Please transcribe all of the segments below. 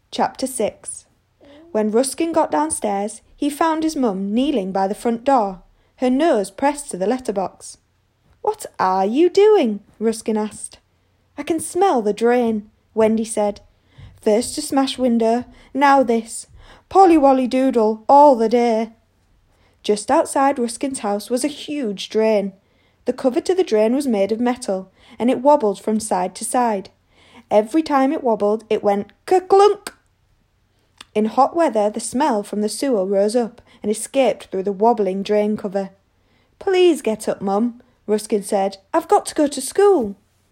Chapter 6. When Ruskin got downstairs, he found his mum kneeling by the front door, her nose pressed to the letterbox. "What are you doing?" Ruskin asked. "I can smell the drain," Wendy said. "First a smashed window, now this. Polly-wolly-doodle all the day." Just outside Ruskin's house was a huge drain. The cover to the drain was made of metal, and it wobbled from side to side. Every time it wobbled, it went ka-clunk. In hot weather, the smell from the sewer rose up and escaped through the wobbling drain cover. "Please get up, Mum," Ruskin said. "I've got to go to school."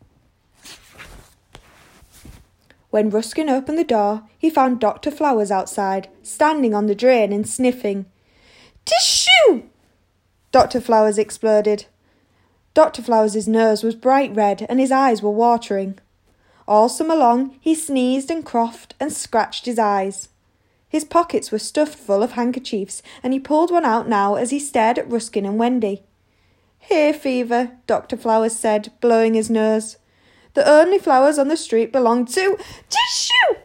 When Ruskin opened the door, he found Dr. Flowers outside, standing on the drain and sniffing. "Tissue!" Dr. Flowers exploded. Dr. Flowers' nose was bright red and his eyes were watering. All summer long, he sneezed and coughed and scratched his eyes. His pockets were stuffed full of handkerchiefs, and he pulled one out now as he stared at Ruskin and Wendy. "Hay fever," Dr. Flowers said, blowing his nose. "The only flowers on the street belong to Tissue!"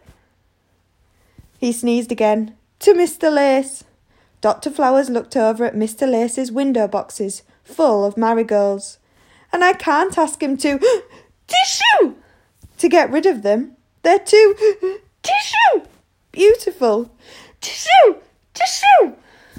He sneezed again. "To Mr. Lace." Dr. Flowers looked over at Mr. Lace's window boxes, full of marigolds. "And I can't ask him to Tissue! To get rid of them. They're too Tissue! Beautiful. Tissue! Tissue!"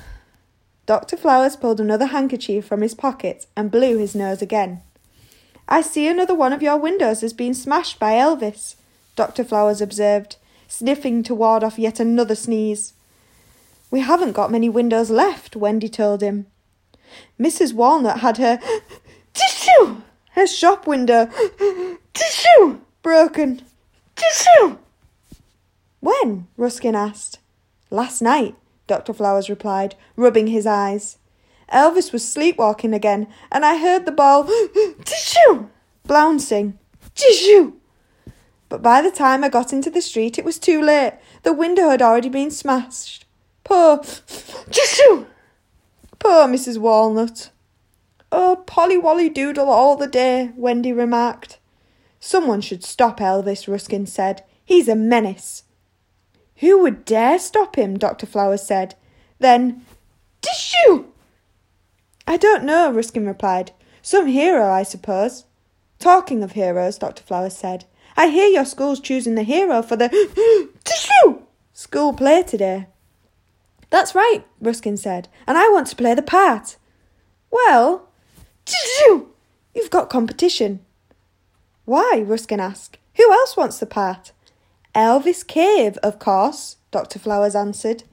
Dr. Flowers pulled another handkerchief from his pocket and blew his nose again. "I see another one of your windows has been smashed by Elvis," Dr. Flowers observed, sniffing to ward off yet another sneeze. "We haven't got many windows left," Wendy told him. "Mrs. Walnut had her Tissue! Her shop window Tissue! Broken. Tissue!" "When?" Ruskin asked. "Last night," Dr. Flowers replied, rubbing his eyes. "Elvis was sleepwalking again, and I heard the ball Tissue! Blouncing. Tissue! But by the time I got into the street, it was too late. The window had already been smashed. Poor Tissue! Poor Mrs. Walnut." "Oh, Polly-wolly-doodle all the day," Wendy remarked. "Someone should stop Elvis," Ruskin said. "He's a menace." "Who would dare stop him?" Dr. Flowers said. Then, "Tissue!" "I don't know," Ruskin replied. "Some hero, I suppose." "Talking of heroes," Dr. Flowers said, "I hear your school's choosing the hero for the Tissue! School play today." "That's right," Ruskin said, "and I want to play the part." "Well, Tissue! You've got competition." "Why?" Ruskin asked. "Who else wants the part?" "Elvis Cave, of course," Dr. Flowers answered.